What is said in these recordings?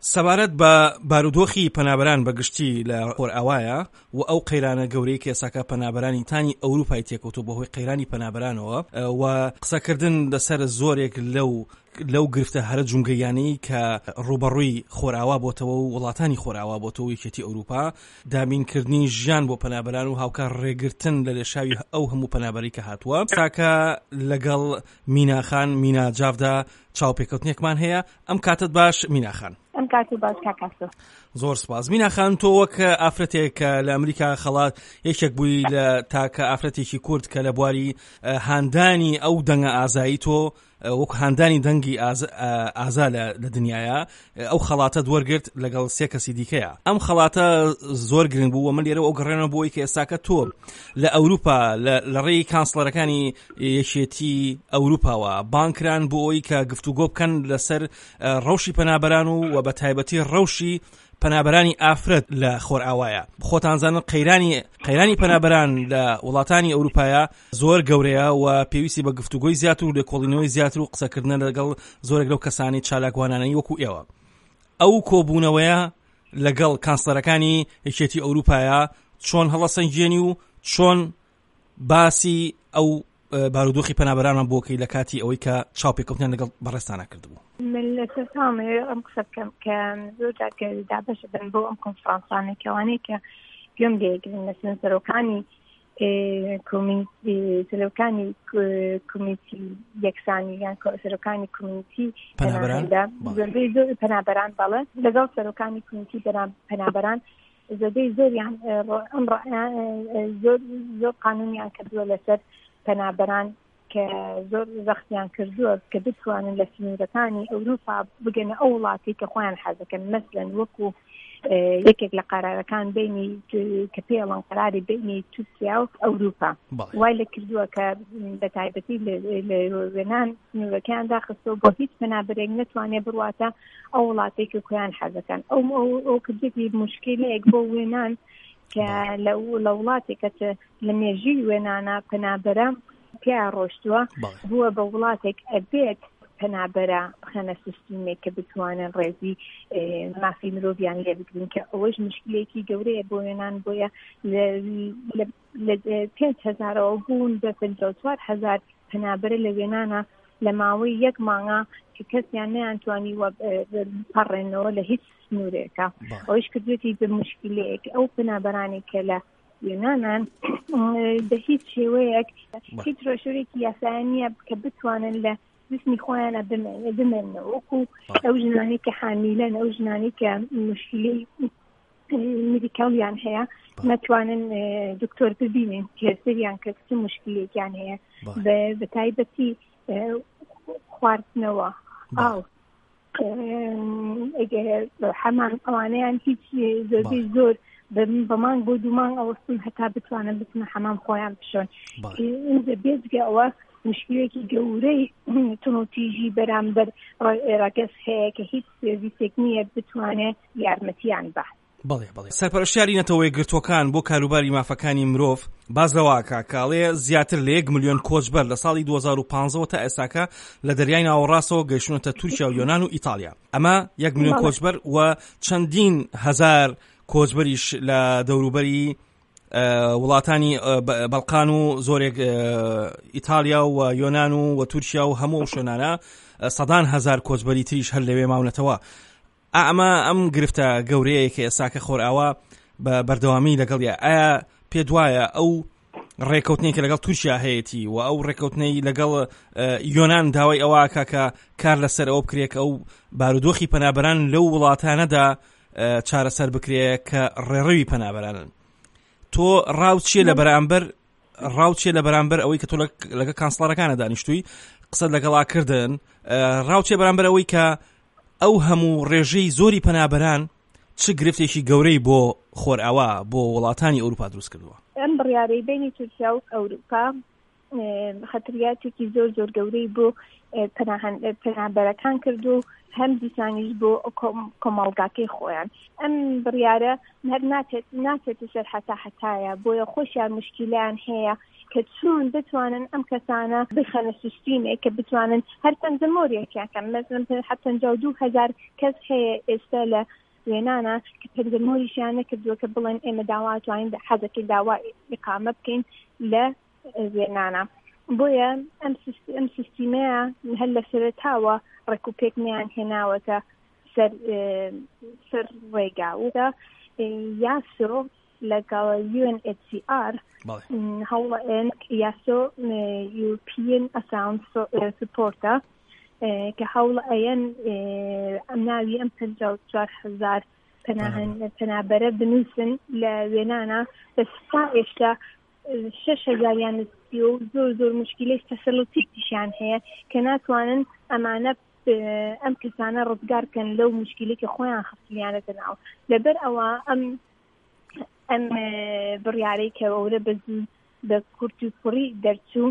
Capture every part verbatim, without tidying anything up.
سەبارەت بە بارودۆخی پەنابەران بەگشتی لە خۆرئاوایە و ئەو قەیرانە گەورەی کە ئێساکە پەنابەرانی تانی ئەوروپای تێکەوتووە بەهۆی قەیرانی پەنابەرانەوە و قسەکردن لەسەر زۆرێک لەو لەو گرفتە هەرە جونگەیانەی کە ڕوبەڕووی خۆرئاوا بۆتەوە و وڵاتانی خۆرئاوا بۆتەوە یەکێتی ئەوروپا، دامینکردنی ژیان بۆ پەنابەران و هاوکار ڕێگرتن لە لێشاوی ئەو هەموو پەنابەری کە هاتووە. ساکە لەگەڵ میناخان مینا جافدا چاوپێکەوتنێکمان هەیە. ئەم کاتت باش میناخان. ئەم کاتی باش کاکاسۆ. زۆر سپاس میناخان. تۆ وەک ئافرەتێک کە لە ئەمریکا خەڵات یەکێک بووی لە تاکە ئافرەتێکی کورد کە لە بواری هاندانی ئەو دەنگە ئازایی تۆ وەک هاندانی دەنگی ئازا لە دنیاە ئەو خەڵاتە دووەرگرت لەگەڵ سێ کەسی دیکەیە. ئەم خەڵاتە زۆر گرنگ بوو و من لێرە ئەو گەڕێنەوە بۆی کە ئێستاکە تۆ لە ئەوروپا لە ڕێی کانسڵەرەکانی یەکێتی ئەوروپاوە بانکران بۆ ئەوی کە گفتوگۆ بکەن لەسەر ڕەوشی پەنابەران و و بە تایبەتی ڕەوشی پەنابەرانی ئافرەت لە خۆرئاوایە. خۆتانزانن قەیرانی قەیرانی پەنابەران لە وڵاتانی ئەوروپایە زۆر گەورەیە و پێویستی بە گفتوگۆی زیاتر و لێکۆڵینەوەی زیاتر و قسەکردنە لەگەڵ زۆرێک لەو کەسانی چالاکوانانەی وەکو ئێوە. ئەو کۆبوونەوەیە لەگەڵ کانسڵەرەکانی یەکێتی ئەوروپایە چۆن هەڵەسەنگێنی و چۆن باسی ئەو بارودۆخی پەنابەرانمان بۆکەی لە کاتی ئەوەی کە چاوپێکەوتنیان لەگەڵ بەڕێستانە کردبوو. من لە سەرتامێ ئەم قسە بکەم کە زۆر جارکە دابەش بن بۆ ئەم کۆنفرانسانێکەوانەی کە گوێم لێگرن لەسەر سەرۆکانی سەرۆکانی کۆمیتی یەکسانی یان سەرۆکانی کۆمیتی زۆربەی زۆر پەنابەران بەڵێ لەگەڵ سەرۆکانی کۆمیتی پەنابەران زۆربەی زۆریان ئەم زۆر زۆر قانونیان کردووە لەسەر پەنابەران کە زۆر زەختیان کردووە کە بتوانن لە سنوورەکانی ئەوروپا بگەنە ئەو وڵاتی کە خۆیان حەزەکەن. مەسەڵەن وەکو یەکێک لە قەرارەکان بینی کە پێڵەن قەراری بینی تورکیا و ئەوروپا وای لە کردووە کە بە تایبەتی لە وێنان سنوورەکەیان داخستەوە بۆ هیچ پەنابەرێک نەتوانێت بڕواتە ئەو وڵاتی کە خۆیان حەزەکەن. ئەو ئەو کردێتی مشکلەیەک بۆ وێنان کە لە وڵاتێکە لە مێژووی وێنانە پەنابەرە پیا ڕۆشتووە بووە بە وڵاتێک ئەبێت پەنابەرە بخەنە سیستەمێک کە بتوانن ڕێزی مافی مرۆڤیان لێ بگرن کە ئەوەش مشکلێکی گەورەیە بۆ وێنان. بۆیە لە پێنج هەزارەوە بوون بە پەنجا و چوار هەزار پەنابەرە لە وێنانە لە ماوەی یەک مانگە کە کەسیان نەیانتوانیوە بپەڕێنەوە لە هیچ سنوورێکە. ئەوەش کردوێتی بە مشکلەیەک ئەو پەنابەرانی کە لە وێنانان بە هیچ شێوەیەک هیچ ڕۆژێکی یاساییە کە بتوانن لە جسمی خۆیانە بمێنەوە وەکو ئەو ژنانی کە حامیلەن ئەو ژنانی کە مشکلەی مێدیکاڵیان هەیە نەتوانن دکتۆر ببینن کێسەریان کە چ مشکلێکیان هەیە بە تایبەتی خواردنەوە ئاو حەمام ئەوانەیان هیچ زۆربەی زۆر بەمان بۆ دوومان ئەوەستن هەتا بتوانن بتنە حەمام خۆیان بشۆن. بێجگە ئەوە مشکلێکی گەورەی تونوتیژی بەرامبەر ڕاگەز هەیە کە هیچ سێڤیسێک نییە بتوانێت یارمەتیان بە. بەڵێ بەڵێ سەرپەرشتیاری نەتەوەی گرتوەکان بۆ کاروباری مافەکانی مرۆڤ بازەواکە کاڵێ زیاتر لە یەک ملیۆن کۆچبەر لە ساڵی دوو هەزار و پانزە تا ئێستاکە لە دەریای ناوەڕاستەوە گەیشتونەتە تورکیا و یۆنان و ئیتالیا. ئەمە یەک ملیۆن کۆچبەر و چەندین هەزار کۆچبەریش لە دەوروبەری وڵاتانی بەڵقان و زۆرێک ئیتالیا و یۆنان و تورکیا و هەموو شوێنانە سەدان هەزار کۆچبەری تریش هەر لەوێ ماونەتەوە. ئەمە ئەم گرفتە گەورەیە کە ئێستاکە خۆرئاوا بە بەردەوامی لەگەڵیە. ئایا پێ دوایە ئەو ڕێکەوتنێک کە لەگەڵ تورکیا هەیەی و ئەو ڕێکەوتنەی لەگەڵ یۆنان داوای ئەوە کە کار لەسەر ئەوە بکرێت ئەو بارودۆخی پەنابەران لەو وڵاتانەدا چارەسەر بکرێت کە ڕێڕەوی پەنابەرانن؟ تۆ ڕاوچیە لە بەرامبەر ڕاوچیە لە بەرامبەر ئەوەی کە تۆ لەگە کانسڵەرەکانە دانیشتووی قسەت لەگەڵاکردن ڕاوچیە بەرامبەر ئەوەی کە ئەو هەموو ڕێژەی زۆری پەنابەران چ گرفتێکی گەورەی بۆ خۆرئاوا بۆ وڵاتانی ئەوروپا دروست کردووە؟ ئەم بڕیارەی بینی تورکیا و ئەوروپا خەتریاتێکی زۆر زۆر گەورەی بۆ پەنابەرەکان کردو هەم دیسانیش بۆ کۆمەڵگاکەی خۆیان. ئەم بڕیارە هەر ناچێت ناچێت سەر حتا حتایە بۆیە خۆشیان مشکلیان هەیە کە چۆن دەتوانن ئەم کەسانە بخەنە سیستیمێک کە بتوانن هەر پەنجەمۆریەکیان مثلا حتا پەنجا و دوو هەزار کەس هەیە ئێستا لە وێنانە کە پەنجەمۆریشیان نەکردووە کە بڵێن ئێمە داوا توانین حەزەکەی داوا ئیقامە بکەین لە وێنانە. بۆیە ئەم سیستیمەیە هەر لە سەرەتاوە ڕێکوپێکنیان هێناوەتە سەر سەر ڕێگاودا یاسۆ لەگەڵ یو ئێن ئێچ سی ئار هەوڵەن یاسۆ یوروپیان ئەساوند سپۆرتە کە هەوڵە ئەیەن ئەم ناوی ئەم پەنجا و چوار هەزار پەنابەرە بنووسن لە وێنانە بەستا ئێشتا شش هەزاریان نزیک و زۆر زۆر مشکلەی تەسەڵوتیشیان هەیە کە ناتوانن ئەمانە ئەم کەسانە ڕزگارکەن لەو مشکلێکی خۆیان خستیانەتە ناو. لەبەر ئەوە ئەم ئەم بڕیارەی کە ئەوە بەزوو بە کورت و کوڕی دەرچوو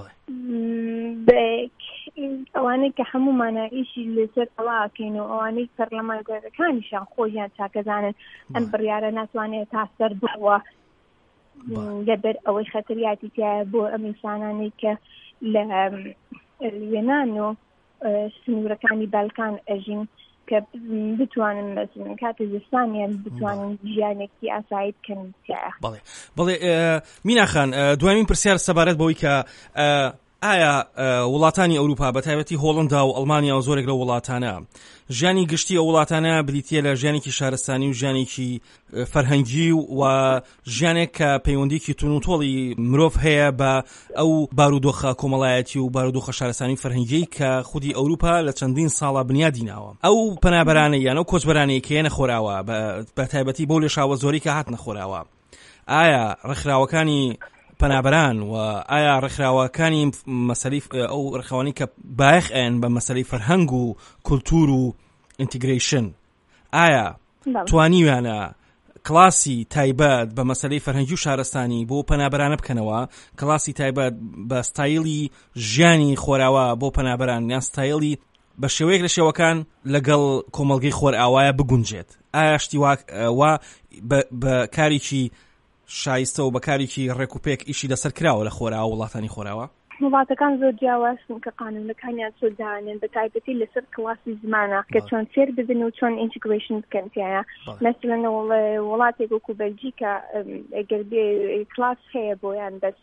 ئەوانەی کە هەمومانە ئیشی لەسەر ئەوەکەین و ئەوانەی پەرلەمانگەرەکانیشان خۆیان چاکەزانن ئەم بڕیارە ناتوانێت تا سەر بڕوە لەبەر ئەوەی خەتریاتی تایە بۆ ئەم ئینسانانەی کە لە وێنان و سنوورەکانی باڵکان ئەژین کە بتوانن مەسن کاتە زستانیان بتوانن ژیانێکی ئاسایی بکەن. بەڵێ بەڵێ میناخان دوایمین پرسیار سەبارەت بەوەی کە ئایا وڵاتانی ئەوروپا بە تایبەتی هۆڵندا و ئەڵمانیا و زۆرێک لە وڵاتانە ژیانی گشتی ئەو وڵاتانە بریتیە لە ژیانێکی شارستانی و ژیانێکی فەرهەنگی و ژیانێک کە پەیوەندیکی تونوتۆڵی مرۆڤ هەیە بە ئەو بارودۆخە کۆمەڵایەتی و بارودۆخە شارستانی فەرهەنگی کە خودی ئەوروپا لە چەندین ساڵە بنیادی ناوە. ئەو پەنابەرانە یان ئەو کۆچبەرانەیە کە نەخۆراوە بە تایبەتی بەو لێشاوە زۆری کە هات نەخۆراوە، ئایا ڕێکخراوەکانی پەنابەران و ئایا ڕێکخراوەکانی مەسەلەی ئەو ڕێکخراوانی کە بایەخ ئەن بە مەسەلەی فەرهەنگ و کولتور و ئینتیگریشن ئایا توانیویانە کلاسی تایبەت بە مەسەلەی فەرهەنگی و شارستانی بۆ پەنابەرانە بکەنەوە، کلاسی تایبەت بە ستایلی ژیانی خۆراوە بۆ پەنابەران یان ستایلی بە شێوەیەک لە شێوەکان لەگەڵ کۆمەڵگەی خۆرئاوایە بگونجێت؟ ئایا شتی وا بە کارێکی شایستە و بەکارێکی ڕێکوپێک ئیشی لەسەر کراوە لە خۆراوە وڵاتانی خۆراوە؟ وڵاتەکان زۆر جیاوازن کە قانونەکانیان زۆردانن بە تایبەتی لەسەر کلاسی زمانە کە چۆن فێر ببن و چۆن ئینتیگریشن بکەن تایە. مەسەڵەن وڵاتێک وەکو بەلجیکا ئەگەر بێ کلاس هەیە بۆیان بەس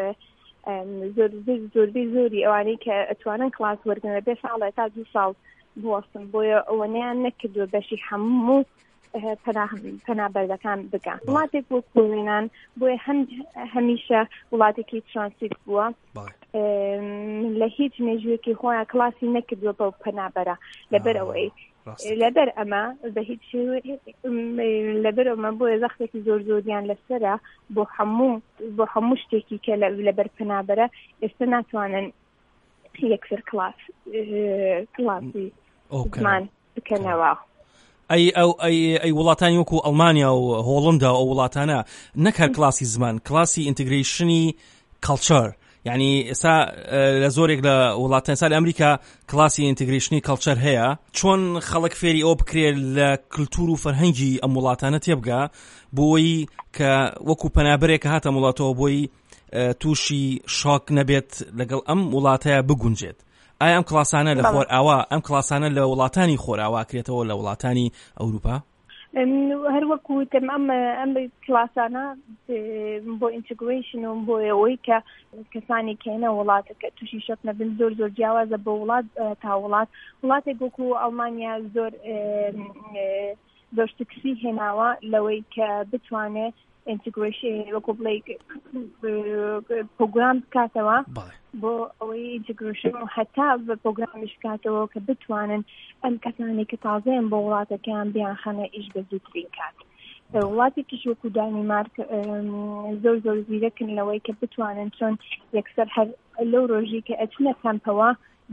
زۆربەی زۆری ئەوانەی کە ئەتوانن کلاس وەرگن بێ ساڵە تا دوو ساڵ بوەستن بۆیە ئەوەنیان نەکردووە بەشی هەموو پەنابەردەکان بگەن. وڵاتێک بۆ کوێنان بۆیە هەمیشە وڵاتێکی ترانسیت بووە لە هیچ مێژوویەکی خۆیان کلاسی نەکردووە بەو پەنابەرە لەبەر ئەوەی لەبەر ئەمە بە هیچ لەبەر ئەمە بۆیە زەختێکی زۆر زۆریان لەسەرە بۆ هەموو بۆ هەموو شتێکی کە لەبەر پەنابەرە ئێستا ناتوانن یەکسەر کلاس کلاسی زمان بکەنەوە. ئەی ئەو ئەی وڵاتانی وەکو ئەڵمانیا و هۆڵندا و وڵاتانە نەکار کلاسی زمان، کلاسی ئینتیگریشنی کەڵچەر، یعنی ئێستا لە زۆرێک لە وڵاتان سال ئەمریکا کلاسی ئینتیگریشنی کەڵچەر هەیە، چۆن خەڵک فێری ئەو بکرێت لە کلتور و فەرهەنگی ئەم وڵاتانە تێبگا بۆی کە وەکو پەنابەرێک هاتە وڵاتەوە بۆی تووشی شۆک نەبێت لەگەڵ ئەم وڵاتەیە بگونجێت. ئایا ئەم کلاسانە لە خۆر ئاوا ئەم کلاسانە لە وڵاتانی خۆراوا کرێتەوە لە وڵاتانی ئەوروپا؟ هەر وەکوتم ئەم ئەم کلاسانە بۆ ئینتیگریشن و بۆ ئەوەی کە کەسانی کێنە وڵاتەکە تووشی شەک نەبن زۆر زۆر جیاوازە بۆ وڵات تا وڵات. وڵاتێک وەکو ئەڵمانیا زۆر زۆر تکسی هێناوە لەوەی کە بتوانێت ئینتیگریشن وەکو بڵێ پرۆگرام بکاتەوە بۆ ئەوەی ئینتیگریشن و هەتا بە پرۆگرامیش بکاتەوە کە بتوانن ئەم کەسانی کە تازەیان بۆ وڵاتەکەیان بیان خەنە ئیش بە زووترین کات. وڵاتێکیش وەکو دانیمارک زۆر زۆر زیرەکن لەوەی کە بتوانن چۆن یەکسەر هەر لەو ڕۆژی کە ئەچنە کەمپەوە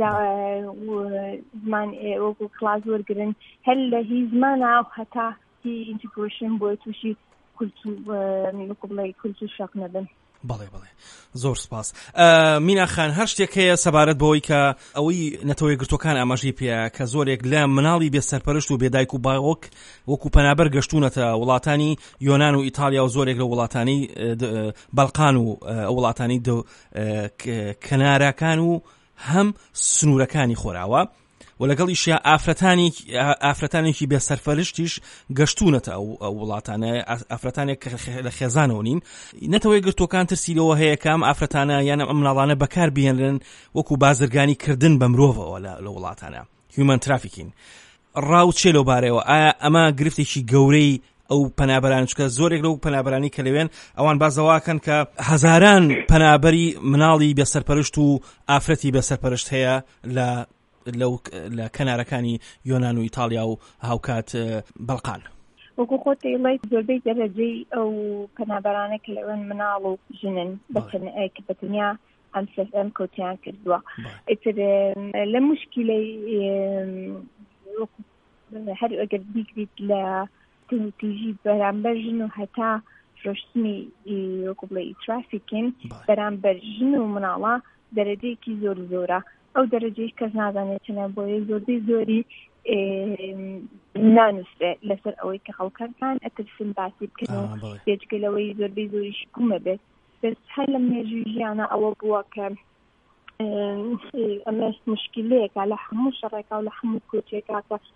زمان وەکو کلاس وەرگرن هەر لە هی زمانە و هەتا هی ئینتیگریشن بۆ تووشی کولتور شەق نەبن. بەڵێ بەڵێ زۆر سپاس. میناخان هەر شتێک هەیە سەبارەت بەوەی کە ئەوەی نەتەوەی گرتوەکان ئاماژەی پێ کە زۆرێک لە مناڵی بێسەرپەرشت و بێدایک و باوک وەکو پەنابەر گەشتونەتە وڵاتانی یۆنان و ئیتالیا و زۆرێک لە وڵاتانی بەڵقان و وڵاتانی کەناراکان و هەم سنوورەکانی خۆراوە و لەگەڵیشیا ئافرەتانی ئافرەتانێکی بێسەرپەرشتیش گەشتونەتە ئەو وڵاتانە ئافرەتانێک لە خێزانەوە نین. نەتەوەی گرتوەکان ترسیلەوە هەیە کام ئافرەتانە یانە ئەم مناڵانە بەکار بهێنرن وەکو بازرگانی کردن بە مرۆڤەوە لە وڵاتانە هیومن ترافیکین. ڕاوچێ لەو بارەوە ئایا ئەمە گرفتێکی گەورەی ئەو پەنابەران چکە زۆرێک لەو پەنابەرانی کە لەوێن ئەوان بازەواکەن کە هەزاران پەنابەری مناڵی بێسەرپەرشت و ئافرەتی بێسەرپەرشت هەیە لە لە کەنارەکانی یۆنان و ئیتالیا و هاوکات بەڵقان. وەکو خۆت دەیڵێ زۆربەی دەرەجەی ئەو پەنابەرانە کە لەوێن مناڵ و ژنن کە بەتەنیا ئەم ئەم کۆچیان کردووە. ئیتر لە موشکیلەی هەر ئەگەر بیگریت لە تیژی بەرامبەر ژن و هەتا فرۆشتنی وەکو بڵێ ترافیکین بەرامبەر ژن و مناڵە دەرەجەیەکی زۆر زۆرە. ئەو دەرەجەی کەس نازانێت چنە بۆیە زۆربەی زۆری نانووسێت لەسەر ئەوەی کە خەڵکەکان ئەترسن باسی بکەن و پێچگەلەوەی زۆربەی زۆریش کومە بێت. بەس هەر لە مێژووی ژیانە ئەوە بووە کە ئەمە مشکلەیەکە لە هەموو شەڕێکا و لە هەموو کۆچێکا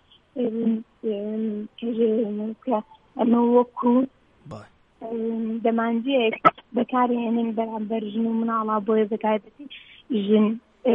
کە ئەمە وەکو دەمانجەیەک بەکارهێنن بەرامبەر ژن و مناڵە بۆیە بەتایبەتی ژن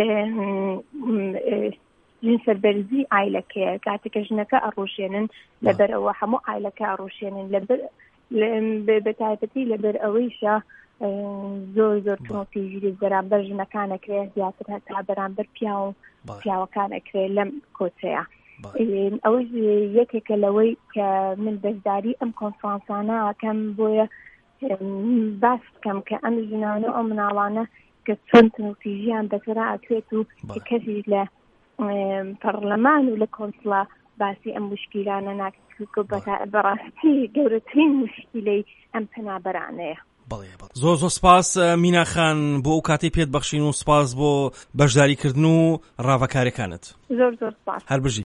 ژن سەربەرزی ئایلەکەیە کاتێکە ژنەکە ئەڕۆشێنن لەبەرەوە هەموو ئایلەکە ئەڕۆشێنن بەتایبەتی لەبەر ئەوەیشە زۆر زۆر تۆپیژی بەرامبەر ژنەکانەکرێت زیاتر هەتا بەرامبەر پیا و پیاوەکانەکرێت لەم کۆچەیە. ئەوە یەکێکە لەوەی کە من بەشداری ئەم کۆنفرانسانە ئەکەم بۆیە باس بکەم کە ئەم ژنانە ئەو مناڵانە کە چۆن تۆپیژیان بەسەرا ئەکرێت و کەسی لە پەرلەمان و لە کۆنسڵا باسی ئەم مشکیلانە ناکرد بەڕاستی گەورەترین مشکیلەی ئەم پەنابەرانەیە. زۆر زۆر سپاس میناخان بۆ ئەو کاتی پێت بەخشین و سپاس بۆ بەشداریکردن و ڕاوەکاریەکانت. زۆر زۆر سپاس. هەر بژی.